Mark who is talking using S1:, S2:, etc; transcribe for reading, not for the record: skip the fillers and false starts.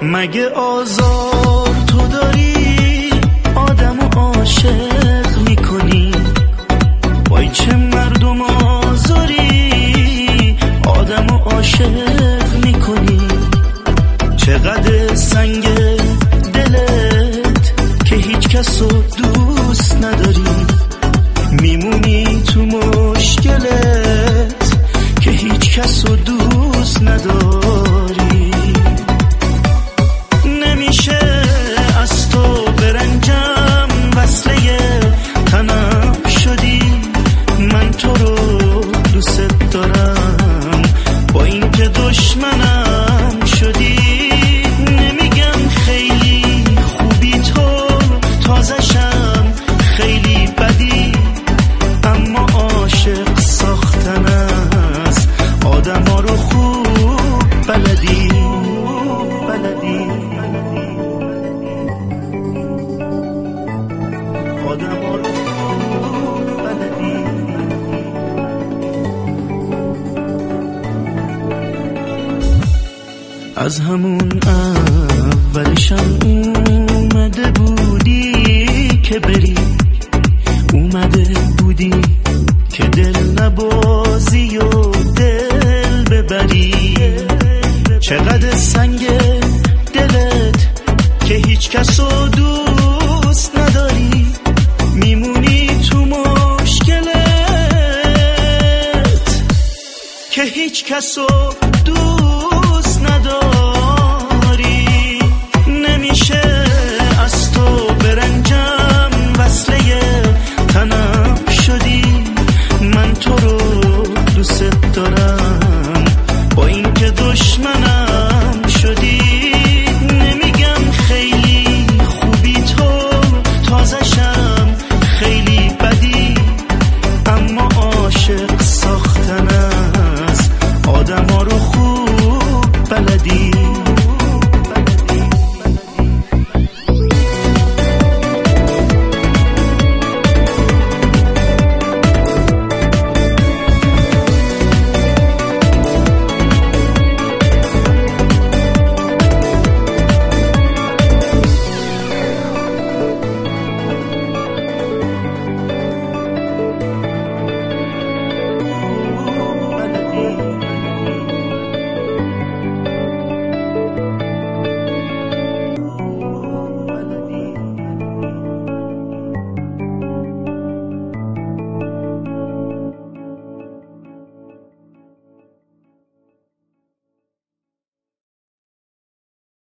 S1: مگه آزار تو داری آدمو عاشق میکنی؟ وای چه مردم آزاری آدمو عاشق میکنی. چقدر سنگ دلت که هیچ کسو دوست نداری، میمونی تو مشکلت که هیچ کسو دوست نداری. نمیشه از تو برنجم وصله تنم شدی، من تو رو دوست دارم با این که دشمنم شدی. نمیگم خیلی خوبی تو، تازشم خیلی بدی، اما عاشق ساختن از آدم ها رو خوب بلدی. آدم ها رو خوب بلدی. از همون اولشم اومده بودی که بری، اومده بودی که دل نبازی و دل ببری. چقدر سنگ دلت که هیچ کسو دوست نداری، میمونی تو مشکلت که هیچ کسو